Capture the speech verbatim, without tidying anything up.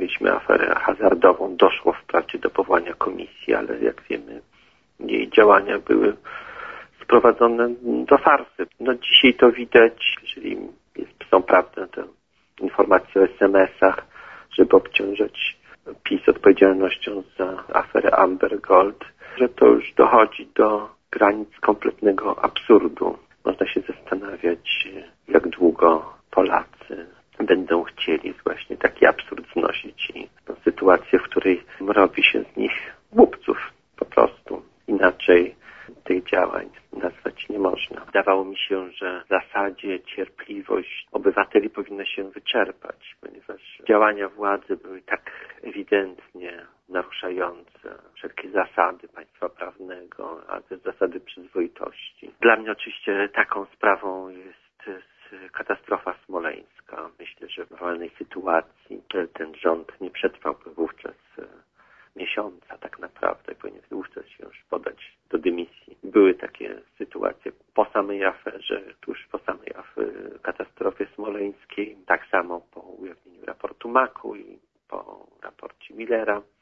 mieliśmy aferę hazardową. Doszło wprawdzie do powołania komisji, ale jak wiemy, jej działania były sprowadzone do farsy. No dzisiaj to widać, jeżeli jest, są prawdą te informacje o es em esach, żeby obciążać PiS odpowiedzialnością za aferę Amber Gold, że to już dochodzi do granic kompletnego absurdu. Można się zastanawiać, jak długo Polacy będą chcieli właśnie taki absurd znosić i no, sytuację, w której robi się z nich głupców po prostu. Inaczej tych działań nazwać nie można. Wydawało mi się, że w zasadzie cierpliwość obywateli powinna się wyczerpać, ponieważ działania władzy były tak ewidentnie naruszające wszelkie zasady państwa prawnego, a też zasady przyzwoitości. Dla mnie oczywiście taką sprawą jest katastrofa smoleńska. Myślę, że w normalnej sytuacji ten rząd nie przetrwałby wówczas miesiąca tak naprawdę. Powinien wówczas się już podać do dymisji. Były takie sytuacje po samej aferze, tuż po samej aferze, katastrofie smoleńskiej, tak samo po ujawnieniu raportu maku i po raporcie Millera.